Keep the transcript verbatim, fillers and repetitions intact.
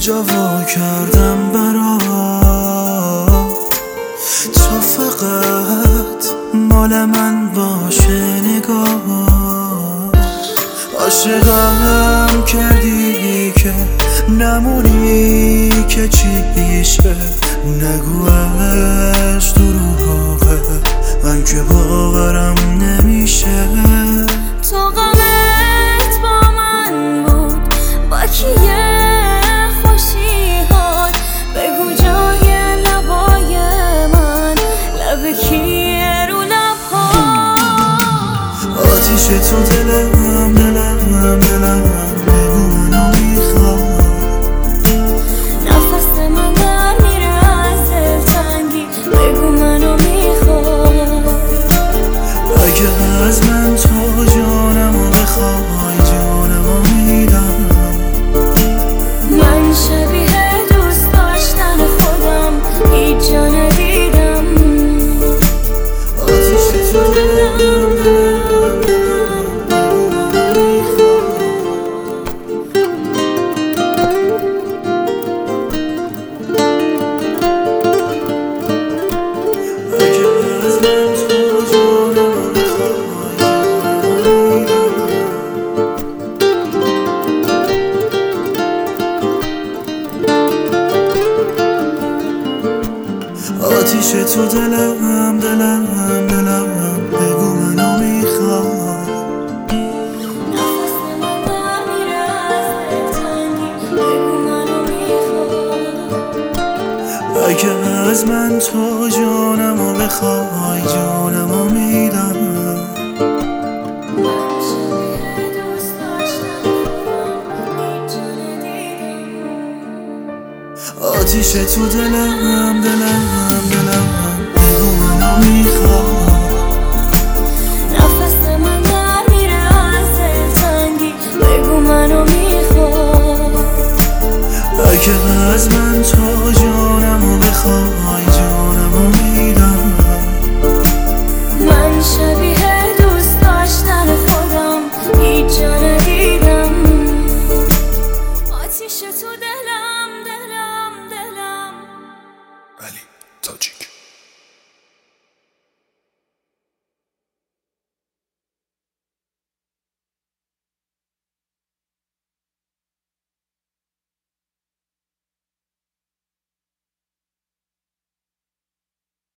جا وا کردم برات، تو فقط مال من باشه نگاه. عاشقم کردی که نمونی که چیشه، نگوش دروغه من که باورم نمیشه. تو غمت با من بود با کیه خوشیهات، بگو جای لبای من لب کیه رو لبها. آتیش تو دلم دلم دلم بگو منو میخواد. نفس من در میره از دلتنگی، بگو منو میخواد. اگه از من تو جانمو بخوای جانمو میدم. من شبیه دوست داشتن خودم هیچ جا ندیدم. آتیش تو دلم دلم آتیش تو دلم دلم دلم بگو منو میخواد. نفس من در میره از دلتنگی، بگو منو میخواد. اگه از من تو جانمو بخوای جانمو میدم. من شبیه دوست داشتن خودم هیچ جا ندیدم. آتیش تو دلم دلم دلم بگو منو میخواد.